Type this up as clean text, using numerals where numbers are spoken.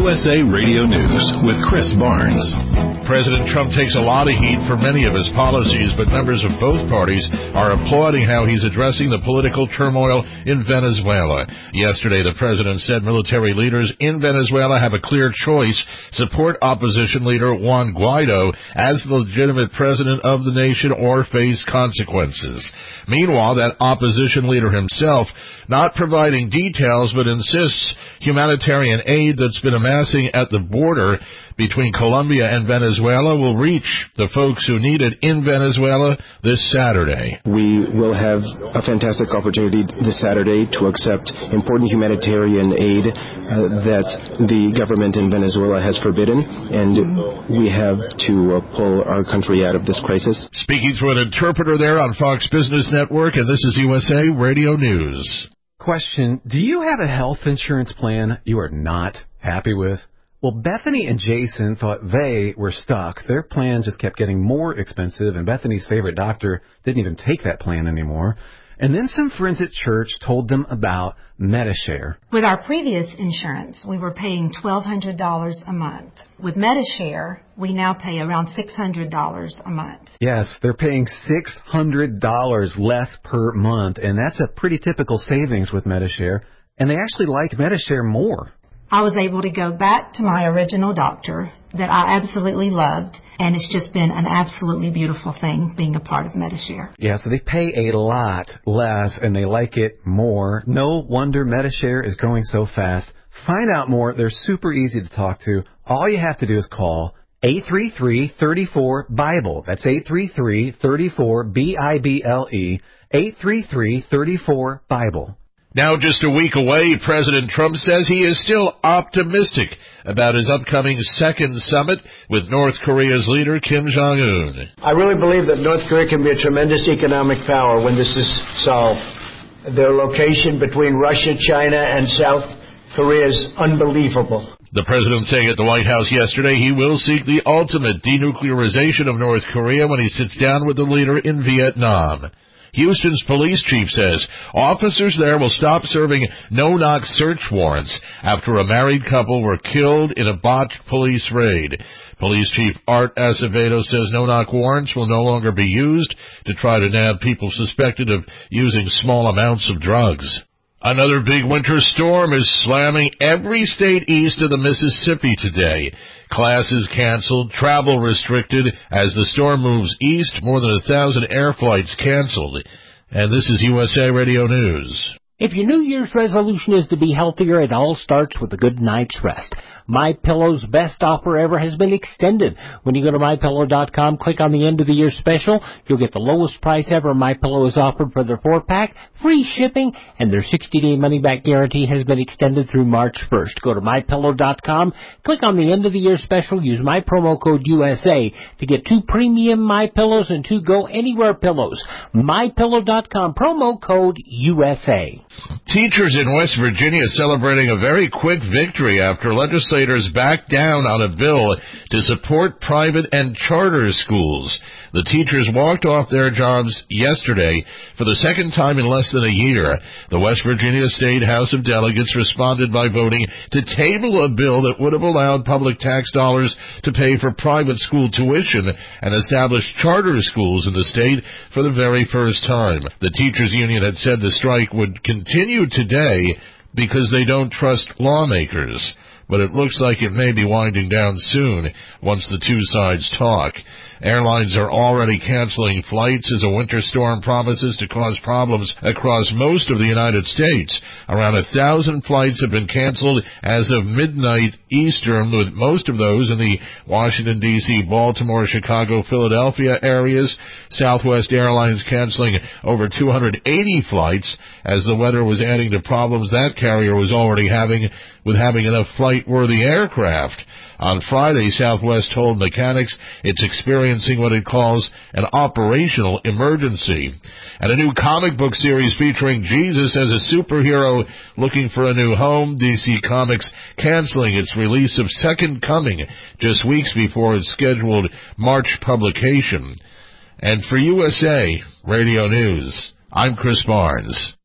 USA Radio News with Chris Barnes. President Trump takes a lot of heat for many of his policies, but members of both parties are applauding how he's addressing the political turmoil in Venezuela. Yesterday, the president said military leaders in Venezuela have a clear choice: support opposition leader Juan Guaido as the legitimate president of the nation or face consequences. Meanwhile, that opposition leader himself not providing details, but insists humanitarian aid that's been amassing at the border between Colombia and Venezuela will reach the folks who need it in Venezuela this Saturday. We will have a fantastic opportunity this Saturday to accept important humanitarian aid that the government in Venezuela has forbidden, and we have to pull our country out of this crisis. Speaking through an interpreter there on Fox Business Network, and this is USA Radio News. Question: do you have a health insurance plan you are not happy with? Well, Bethany and Jason thought they were stuck. Their plan just kept getting more expensive, and Bethany's favorite doctor didn't even take that plan anymore. And then some friends at church told them about Medi-Share. With our previous insurance, we were paying $1,200 a month. With Medi-Share, we now pay around $600 a month. Yes, they're paying $600 less per month, and that's a pretty typical savings with Medi-Share. And they actually like Medi-Share more. I was able to go back to my original doctor that I absolutely loved, and it's just been an absolutely beautiful thing being a part of Medi-Share. Yeah, so they pay a lot less, and they like it more. No wonder Medi-Share is growing so fast. Find out more. They're super easy to talk to. All you have to do is call 833-34-BIBLE. That's 833-34-BIBLE, 833-34-BIBLE. Now, just a week away, President Trump says he is still optimistic about his upcoming second summit with North Korea's leader, Kim Jong-un. I really believe that North Korea can be a tremendous economic power when this is solved. Their location between Russia, China, and South Korea is unbelievable. The president saying at the White House yesterday he will seek the ultimate denuclearization of North Korea when he sits down with the leader in Vietnam. Houston's police chief says officers there will stop serving no-knock search warrants after a married couple were killed in a botched police raid. Police Chief Art Acevedo says no-knock warrants will no longer be used to try to nab people suspected of using small amounts of drugs. Another big winter storm is slamming every state east of the Mississippi today. Classes canceled, travel restricted. As the storm moves east, more than 1,000 air flights canceled. And this is USA Radio News. If your New Year's resolution is to be healthier, it all starts with a good night's rest. MyPillow's best offer ever has been extended. When you go to MyPillow.com, click on the end of the year special, you'll get the lowest price ever MyPillow has offered for their 4-pack, free shipping, and their 60-day money-back guarantee has been extended through March 1st. Go to MyPillow.com, click on the end of the year special, use my promo code USA to get 2 premium MyPillows and 2 Go Anywhere pillows. MyPillow.com, promo code USA. Teachers in West Virginia celebrating a very quick victory after legislators backed down on a bill to support private and charter schools. The teachers walked off their jobs yesterday for the second time in less than a year. The West Virginia State House of Delegates responded by voting to table a bill that would have allowed public tax dollars to pay for private school tuition and establish charter schools in the state for the very first time. The teachers union had said the strike would continue today because they don't trust lawmakers. But it looks like it may be winding down soon once the two sides talk. Airlines are already canceling flights as a winter storm promises to cause problems across most of the United States. Around 1,000 flights have been canceled as of midnight Eastern, with most of those in the Washington, D.C., Baltimore, Chicago, Philadelphia areas. Southwest Airlines canceling over 280 flights as the weather was adding to problems that carrier was already having with having enough flight-worthy aircraft. On Friday, Southwest told mechanics it's experiencing what it calls an operational emergency. And a new comic book series featuring Jesus as a superhero looking for a new home. DC Comics canceling its release of Second Coming just weeks before its scheduled March publication. And for USA Radio News, I'm Chris Barnes.